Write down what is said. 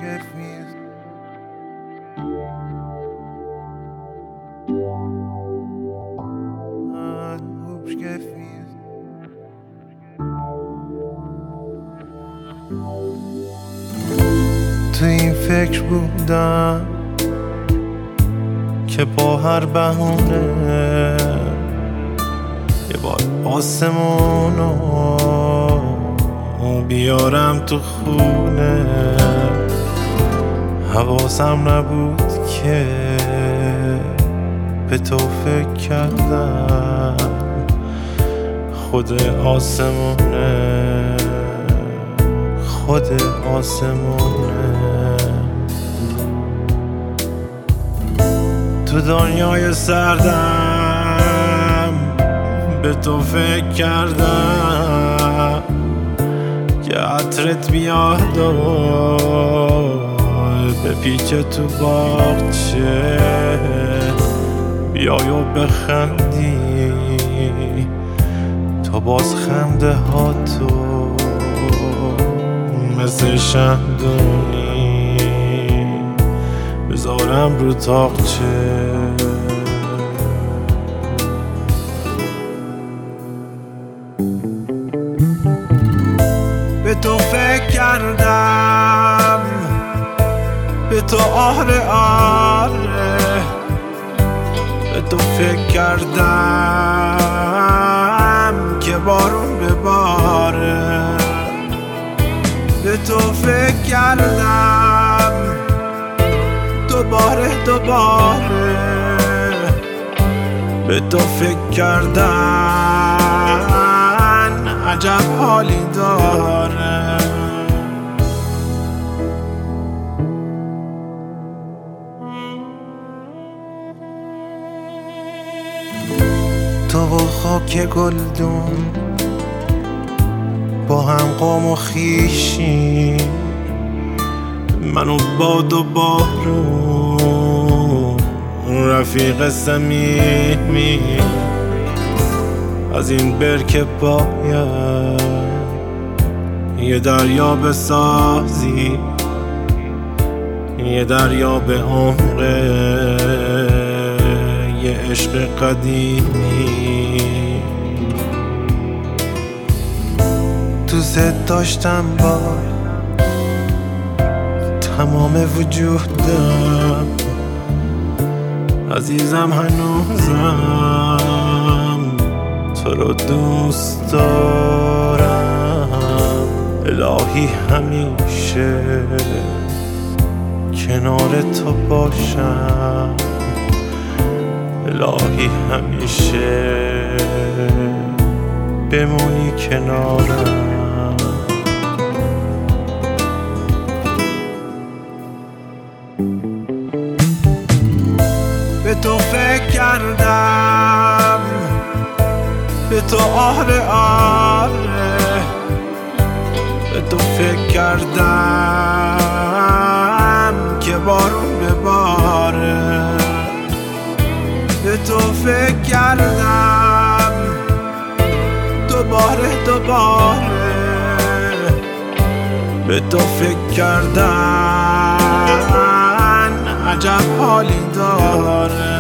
تو این فکر بودم که با هر بهونه یه بار آسمونو بیارم تو خونه. حواسم نبود که به تو فکر کردم خود آسمونه، خود آسمونه. تو دنیای سردم به تو فکر کردم که عطرت بیاد و بپیچه تو باغچه، بیای و بخندی تا باز خنده ها تو مثل شمدونی بذارم رو تاقچه. به تو فکر کردم، به تو آره آره، به تو فکر کردم که بارون بباره. به تو فکر کردم دوباره دوباره، به تو فکر کردن عجب حالی داره. تو و خاک گلدون با هم قوم و خویشی، من و باد و بارون رفیق صمیمی. از این برکه باید یه دریا بسازی، یه دریا به عمق یه عشق قدیمی. دوست داشتم با تمام وجودم، عزیزم هنوزم تو رو دوست دارم. الهی همیشه کنار تو باشم، الهی همیشه بمونی کنارم. به تو فکر کردم، به تو آره آره، به تو فکر کردم که بارون بباره. به تو فکر کردم دوباره دوباره، به تو فکر کردن عجب حالی داره.